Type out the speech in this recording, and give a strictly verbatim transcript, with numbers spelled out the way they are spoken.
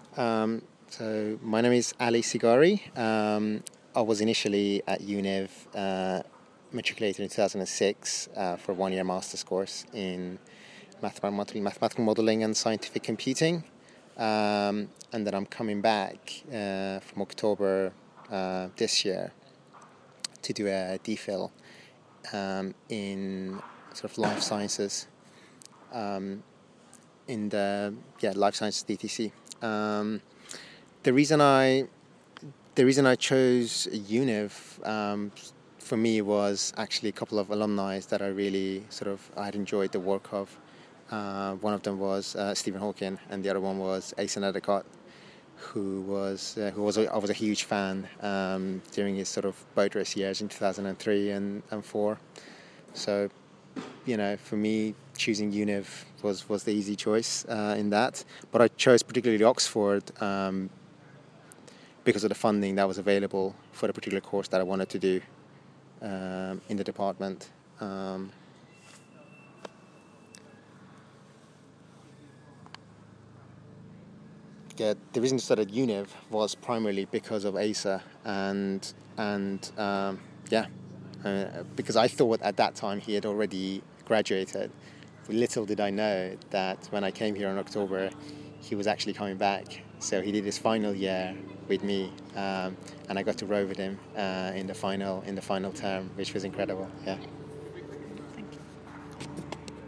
Um, so my name is Ali Sigari. Um, I was initially at UNIV, uh, matriculated in two thousand six uh, for a one-year master's course in mathematical, mathematical modeling and scientific computing. Um, and then I'm coming back uh, from October uh, this year to do a DPhil um, in sort of life sciences, um, in the yeah life sciences D T C. Um, the reason I the reason I chose UNIV um, for me was actually a couple of alumni that I really sort of I had enjoyed the work of. Uh, one of them was uh, Stephen Hawking, and the other one was Asa Nadicott, who was uh, who was a, I was a huge fan um, during his sort of boat race years in two thousand three and, and four. So, you know, for me, choosing UNIV was, was the easy choice uh, in that. But I chose particularly Oxford um, because of the funding that was available for the particular course that I wanted to do um, in the department. Um, yeah, the reason I started UNIV was primarily because of Asa and and um, yeah, uh, because I thought at that time he had already graduated. Little did I know that when I came here in October, he was actually coming back. So he did his final year with me, um, and I got to row with him uh, in the final in the final term, which was incredible. Yeah.